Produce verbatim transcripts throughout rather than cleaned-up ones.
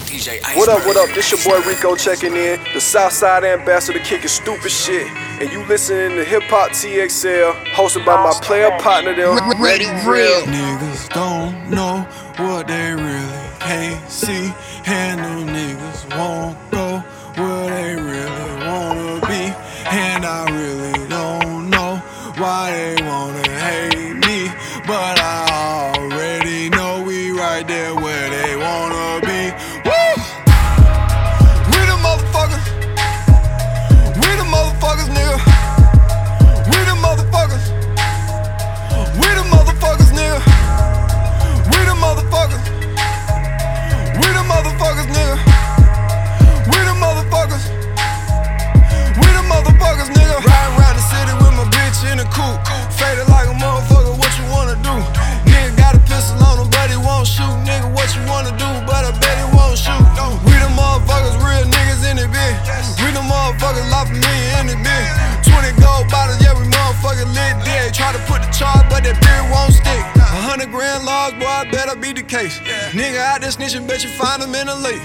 D J Iceberg. What up, what up? This your boy Rico checking in. The Southside ambassador kicking stupid shit. And you listening to Hip Hop T X L, hosted by my player partner, them Ready Real. Niggas don't know what they really can't see. And them niggas won't go where they really wanna be. And I really don't know why they wanna hate me, but I already know we right there where they wanna be. Woo! We the motherfuckers. We the motherfuckers, nigga. We the motherfuckers. We the motherfuckers, nigga. We the motherfuckers. We the motherfuckers, nigga. We the motherfuckers. We the motherfuckers, nigga. Riding around the city with my bitch in the coupe. Faded like a motherfucker, what you wanna do? Nigga got a pistol on him, but he won't shoot. Nigga, what you wanna do? But I bet he won't shoot. We the motherfuckers, real niggas in the bitch. We the motherfuckers, life for me in the bitch. twenty gold bottles, yeah, we motherfucking lit dead. Try to put the charge, but that beer won't stick. A hundred grand laws, boy, I better be the case. Nigga out there snitching, bet you find him in the lake.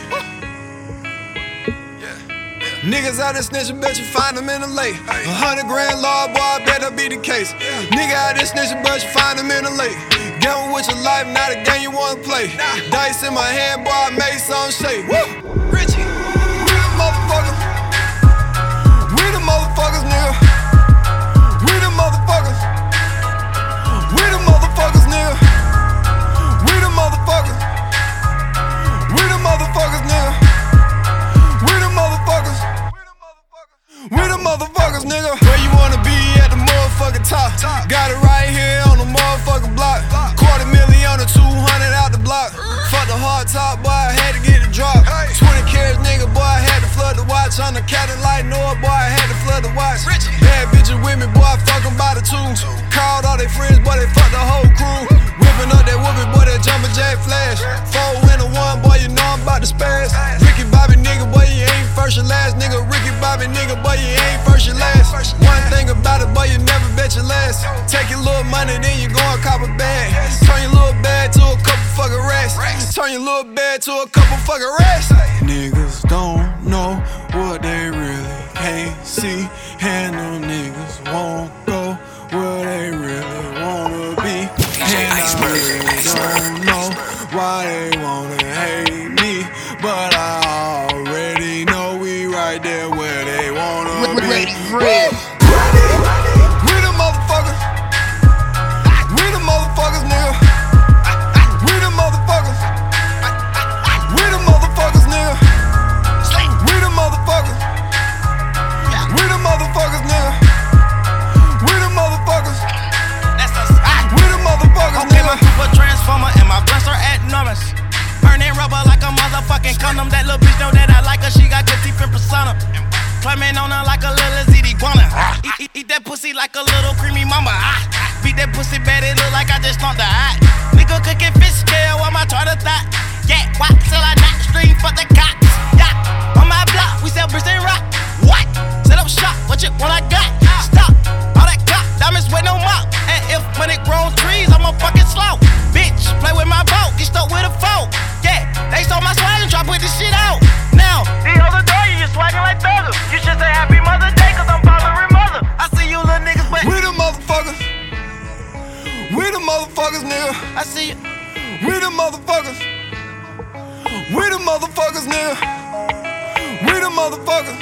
Niggas out there snitching, bet you find them in the lake. A hundred grand law, boy, I better be the case. Nigga out there snitching, but you find them in the lake. Gamble with your life, not a game you wanna play. Dice in my hand, boy, I made some shake. Woo! Richie, we the motherfuckers. We the motherfuckers, nigga. We the motherfuckers. We the motherfuckers, nigga. We the motherfuckers. We the motherfuckers, nigga. We the motherfuckers. We the motherfuckers, nigga. Where you wanna be at the motherfucking top? Got it right here on the motherfucking block. Quarter million on the two hundred out the block. Fuck the hard top, boy, I had to get it dropped. twenty carats, nigga, boy, I had to flood the watch. On the Captain Light Noah, boy, I had to flood the watch. Bad bitches with me, boy, I fuck them by the two. Called all they friends, boy, they fucked the whole crew. Whipping up that whooping, boy, that jumping jack flash. Four in a one, boy, you know I'm about to spaz. Ricky Bobby, nigga, boy, you ain't first or last, nigga. Ricky Bobby, nigga, boy, you ain't first or last. One thing about it, boy, you never bet your last. Take your little money, then you go and cop a bag. Turn your little bag to a couple fucking racks. Turn your little bag to a couple fucking racks. Niggas don't know what they really can't see. And them niggas won't go where they really wanna be. And I really don't know why they wanna hate me, but I already know we right there where they wanna be. Ready Real. We the motherfuckers. We the motherfuckers, nigga. We the motherfuckers. We the motherfuckers, nigga. We the motherfuckers. We the motherfuckers, nigga. We the motherfuckers. We the motherfuckers, Okay, my nigga. super transformer and my blunts are enormous. Burning rubber like a motherfucking condom. That little bitch know that I like her. She got good teeth and persona. Climbing on her like a little ziti guana. Eat, eat, eat that pussy like a little creamy mama. Ah. Beat that pussy bad, it look like I just stomped the eye. Nigga cooking fish scale on my tartar thought. Yeah, why till I not stream for the cops? Yeah, on my block we sell bricks and rock. What? Set up shop, what you what I got? Stop, all that cop, diamonds with no mop. And if money grown trees, I'm a fucking slow. Bitch, play with my boat, get stuck with a foe. Yeah, they stole my swag and try to put this shit out. Now, the other day you just swagging like thuggers. You should say happy Mother's Day, cause I'm following mother. I see you little niggas, but We the motherfuckers. We the motherfuckers, nigga. I see you. We the motherfuckers. We the motherfuckers, nigga. We the motherfuckers.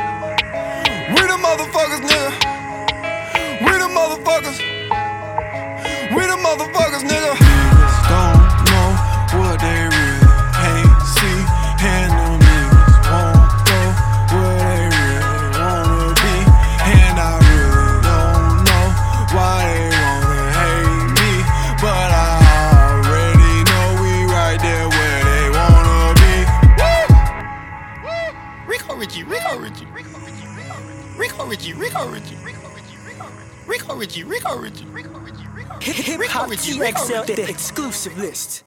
We the motherfuckers, nigga. We the motherfuckers. We the motherfuckers, nigga. Niggas don't know what they really can't see. And them niggas won't go where they really wanna be. And I really don't know why they wanna hate me, but I already know we right there where they wanna be. Rico Richie, Rico Richie, Rico Richie, Rico Richie, Rico Richie, Rico Richie, Rico Richie, Rico Richie, Rico Richie, Rico Richie, Rico Richie, Hip Hop T X L, the exclusive list.